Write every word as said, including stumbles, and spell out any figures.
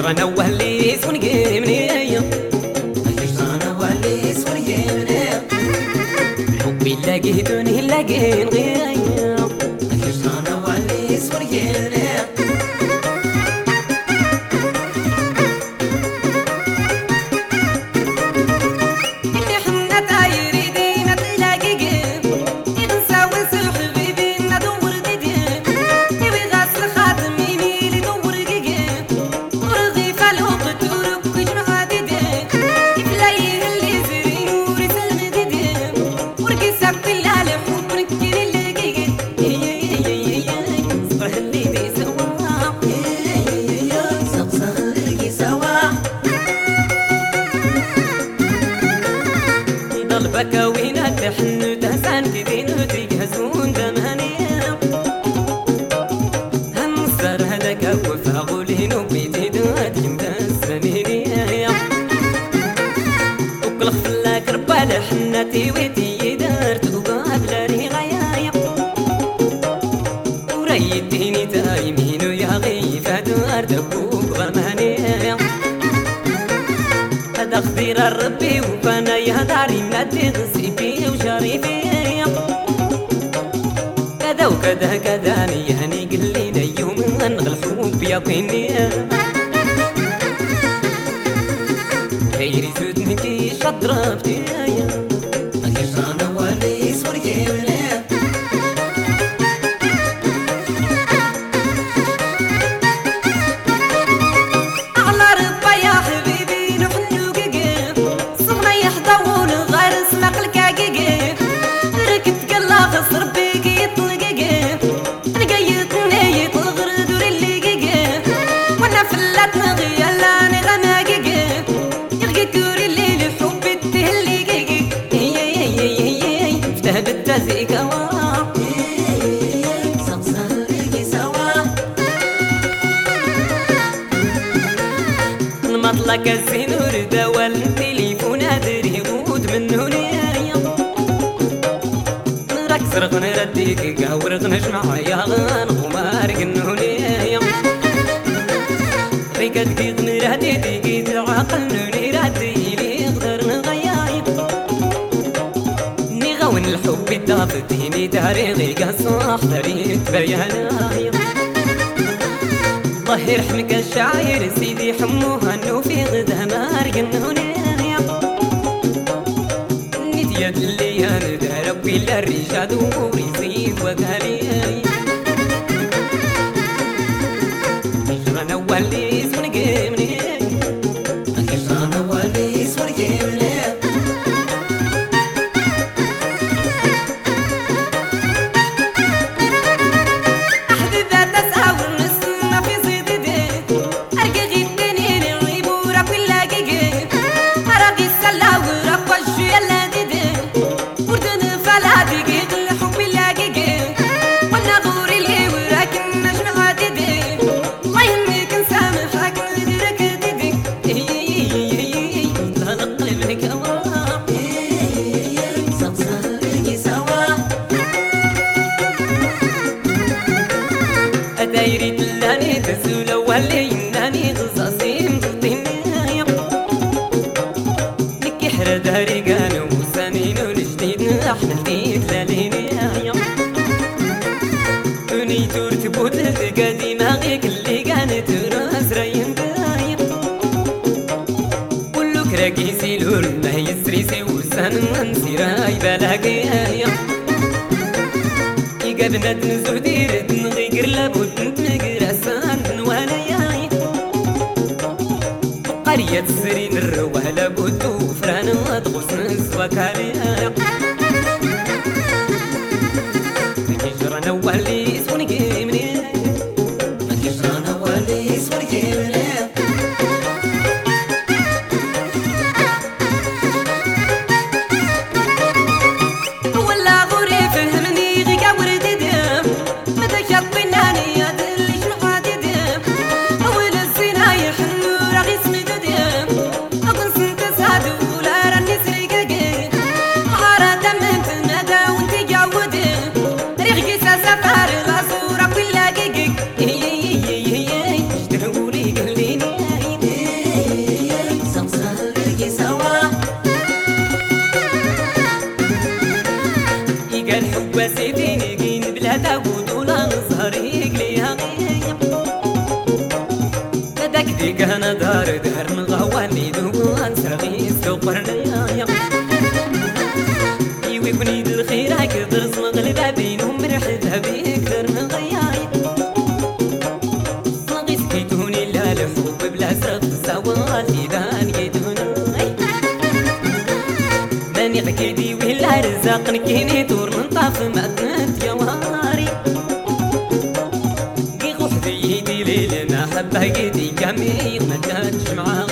هجرنا وهليس ونقيمني هجرنا وهليس ونقيمني حبي لاقيتوني لاقين غير هجرنا وهليس ونقيمني بكاوينا تحن تحسن كذين تجهزون دماني هنصر هذاك وفاغولين وبيتي دوات يمتاز زميني وكل خفلاك ربال حناتي ويتي دارت وقابل رغايا وريديني تايمين ويا غيفة دار دبوك ضماني هذا خضير الربي وفانا يا داري منادي غسيبي وشريفي كذا وكذا كذا يعني قل لي يوم نغل الحب يقيني غيري زود منكي شطرة بتايا هجرنا وهليس ونقيمني مطلق الزنور دوا التليفون ادري غود منه نايا نركز رغن رديك قاور غنجمع يا غان غمار قنه نايا ريقات قيق نرادي ديكي تعقل نرادي لي غدر نغياي نغاون الحب الدافتيني تاريخي قصاح تاريخ بياناي الله يرحمك الشاعر سيدي حموها انه في غدا مارق هنايا نيت يد اللي انا ربي للرجال وريزيد وقالي هجرنا وهليس ونقيمني هجرنا وهليس ونقيمني دايري تلاني تزول ولي ناني غصاصين طيني لك حرا داري قالوا وسانين الجديد احنا الجديد لاليني توني تور تبوت تقادي ماغيك اللي كانت راس راين دايم ولوك راكي سيلول ما يسري وسان نسيراي بلاقي قبنا تنزو ديرت نغير لابد نتنقر أسان وهناياي قرية السرين الروح لابد وفران وادغس نسوى كالياي هجرنا وهليس ونقيمني هجرنا وهليس ونقيمني سفر العصورة كلها جيجي هي هي هي اشتهولي قليني كدي كان دار دار من غواني دوان سرغي سوقرنيا يوي كنيد الخير هاك درس مغلب بينهم مرحبا بيك در من غياي صغي سكيتوني لا الحب بلا سرق سوالي دان يدوني ماني غكيدي ولا رزاق نكيني دور من طاف مأتنت يا وهاري قي غوح بيدي ليلنا حبها قيدي كامي ما تجمعها